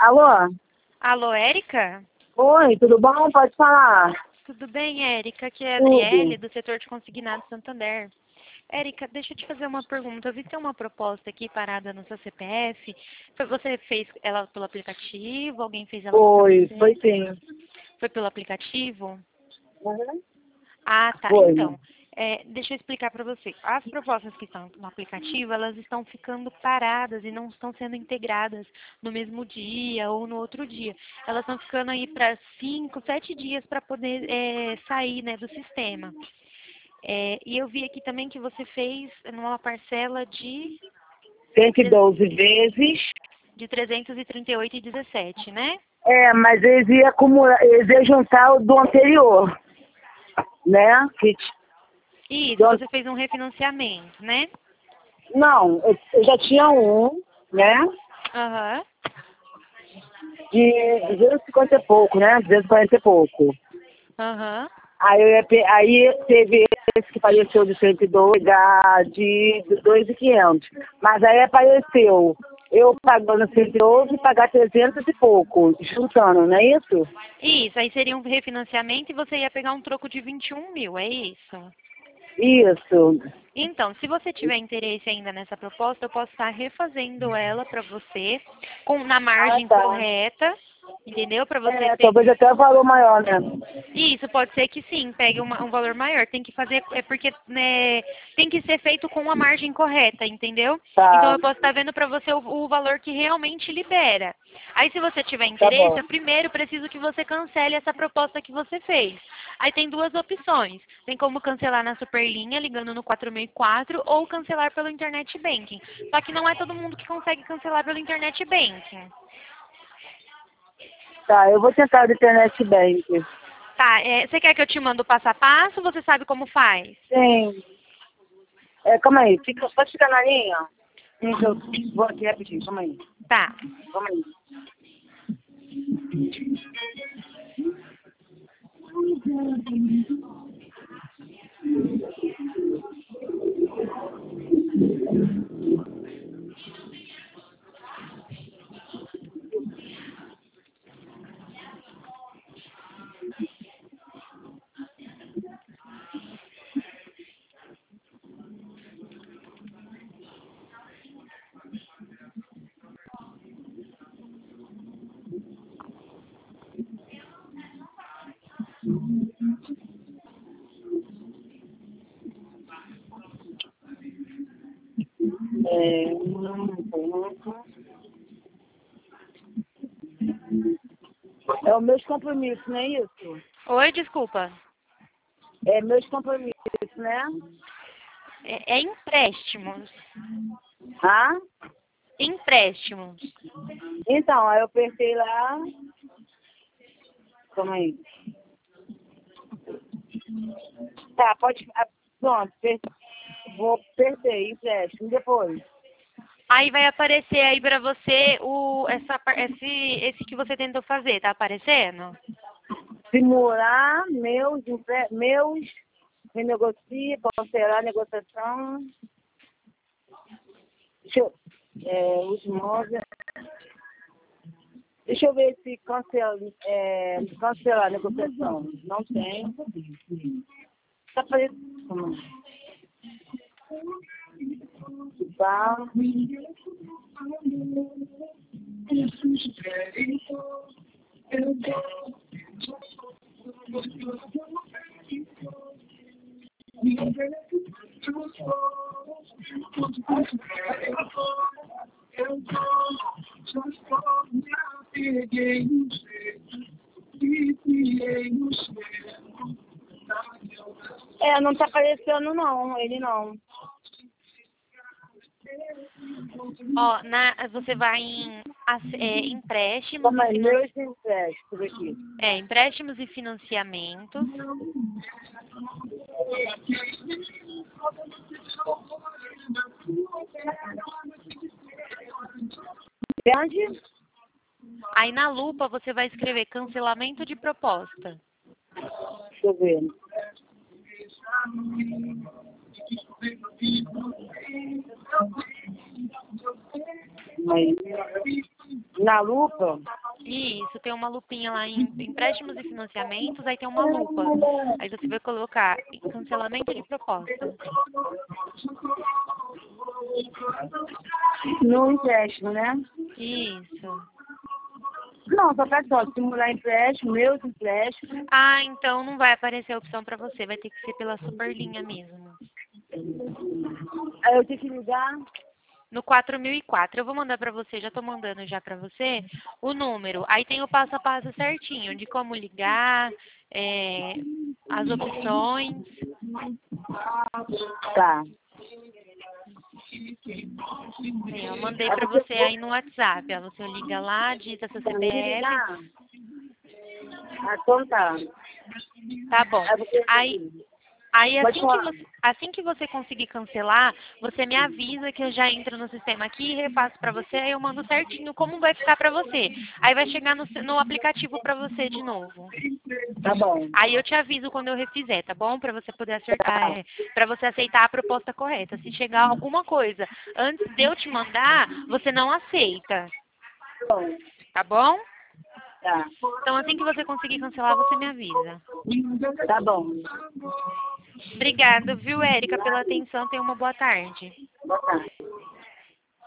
Alô? Alô, Érica? Oi, tudo bom? Pode falar. Tudo bem, Érica? Aqui é a Tudo. Adriele, do setor de consignado Santander. Érica, deixa eu te fazer uma pergunta. Eu vi que tem uma proposta aqui parada no seu CPF. Você fez ela pelo aplicativo? Alguém fez ela pra você? Foi sim. Foi pelo aplicativo? Uhum. Ah, tá. Foi. Então, deixa eu explicar para você. As propostas que estão no aplicativo, elas estão ficando paradas e não estão sendo integradas no mesmo dia ou no outro dia. Elas estão ficando aí para 5, 7 dias para poder sair, né, do sistema. E eu vi aqui também que você fez numa parcela de 112 vezes. de 338,17, né? Mas eles iam acumular, eles iam juntar o do anterior, né? Isso, você fez um refinanciamento, né? Não, eu já tinha um, né? Aham. De 250 e pouco, né? 240 e pouco. Aham. Aí teve esse que faleceu de 102, de 2.500. Mas aí apareceu eu pagando 112 e pagar 300 e pouco, juntando, não é isso? Isso, aí seria um refinanciamento e você ia pegar um troco de 21 mil, é isso? Isso. Então, se você tiver interesse ainda nessa proposta, eu posso estar refazendo ela para você na margem Tá. correta, entendeu? Para você Talvez até o valor maior, né? Isso, pode ser que sim, pegue um valor maior. Tem que fazer, porque né, tem que ser feito com a margem correta, entendeu? Tá. Então eu posso estar vendo para você o valor que realmente libera. Aí se você tiver Tá interesse, bom. eu primeiro preciso que você cancele essa proposta que você fez. Aí tem duas opções. Tem como cancelar na Superlinha, ligando no 464, ou cancelar pelo Internet Banking. Só que não é todo mundo que consegue cancelar pelo Internet Banking. Tá, eu vou tentar do Internet Bank. Tá, você quer que eu te mande o passo a passo ou você sabe como faz? Sim. Calma aí, pode ficar na linha? Eu vou aqui rapidinho, calma aí. Tá. Calma aí. É o meus compromissos, não é isso? Oi, desculpa. É meus compromissos, né? É empréstimos. Ah? Empréstimos. Então, aí eu apertei lá. Calma aí. Tá, pode. Pronto, vou apertei, empréstimo. Depois. Aí vai aparecer aí pra você esse que você tentou fazer, tá aparecendo? Simular meus, renegocie, cancelar a negociação. Deixa eu, os móveis. Deixa eu ver se cancelar a negociação. Não tem. Tá aparecendo. Tá. Não tá aparecendo não, ele não. Ó, você vai em empréstimos Como e é meus empréstimos aqui? empréstimos e financiamentos. Onde? Aí na lupa você vai escrever cancelamento de proposta. Deixa eu ver. Mas Na lupa? Isso, tem uma lupinha lá em empréstimos e financiamentos, aí tem uma lupa. Aí você vai colocar cancelamento de proposta. No empréstimo, né? Isso. Não, só faz só, simular empréstimo, meus empréstimos. Ah, então não vai aparecer a opção para você, vai ter que ser pela Superlinha mesmo. Aí eu tenho que ligar. No 4004. Eu vou mandar para você, já estou mandando já para você, o número. Aí tem o passo a passo certinho, de como ligar, as opções. Tá. Eu mandei para você aí no WhatsApp. Ó, você liga lá, digita seu CPF. Ah, então tá. Tá bom. Aí Pode falar. assim que você conseguir cancelar, você me avisa que eu já entro no sistema aqui e repasso para você, aí eu mando certinho como vai ficar para você. Aí vai chegar no aplicativo para você de novo. Tá bom. Aí eu te aviso quando eu refizer, tá bom? Para você poder acertar, para você aceitar a proposta correta. Se chegar alguma coisa antes de eu te mandar, você não aceita, Bom, tá bom? tá. Então assim que você conseguir cancelar, você me avisa. Tá bom. Obrigada, viu, Érica, pela atenção. Tenha uma boa tarde. Boa tarde.